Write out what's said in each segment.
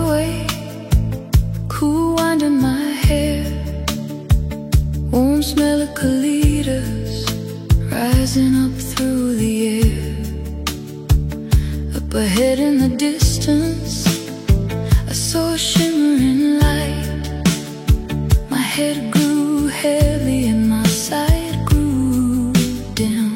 away, cool wind in my hair, warm smell of colitas rising up through the air. Up ahead in the distance, I saw a shimmering light. My head grew heavy and my sight grew dim.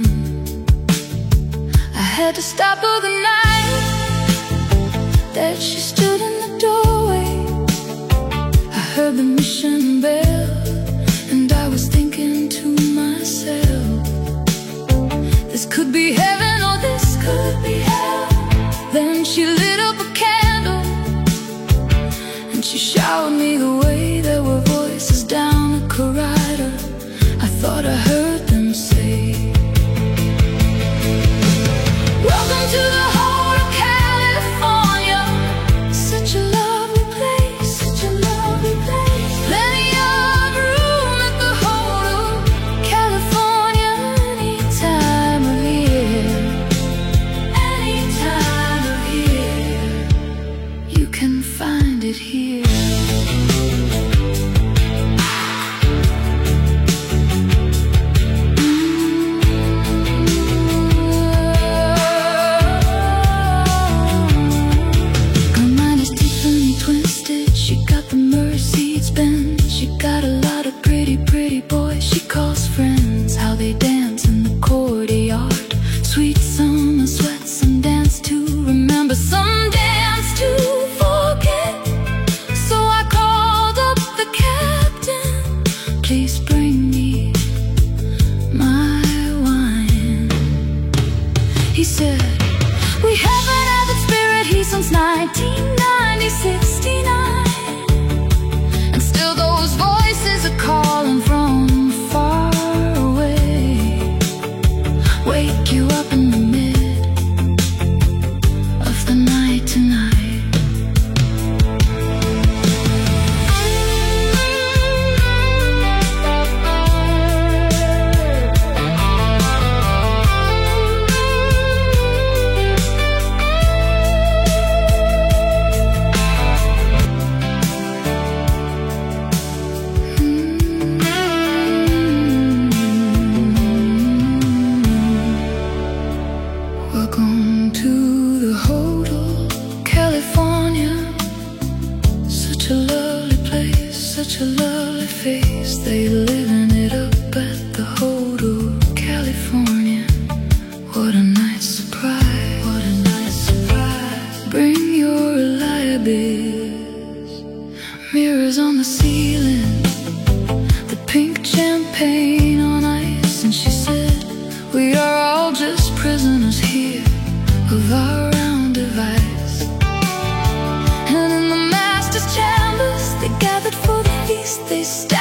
I had to stop for the night that she stood in the doorway. I heard the mission bell and I was thinking to myself, this could be heaven or this could be hell. Then she lit up a candle and she showed me the way. There were voices down the corridor. I thought I heard them say, welcome to the Hotel California. Such a lovely place, such a lovely place. Plenty of room at the Hotel California. Any time of year, any time of year, you can find it here. She got a lot of pretty, pretty boys she calls friends. How they dance in the courtyard. Sweet summer sweat, some dance to remember, some dance to forget. So I called up the captain, please bring me my wine. He said, we haven't had that spirit here since 1969. Those voices are calling from far away, wake you up in the mid of the night tonight. Welcome to the Hotel California. Such a lovely place, such a lovely face. They living it up at the Hotel California. What a nice surprise, what a nice surprise. Bring your Eliabis, mirrors on the ceiling, the pink champagne on ice. And she said, we are all just prisoners here of our own device. And in the master's chambers they gathered for the feast. They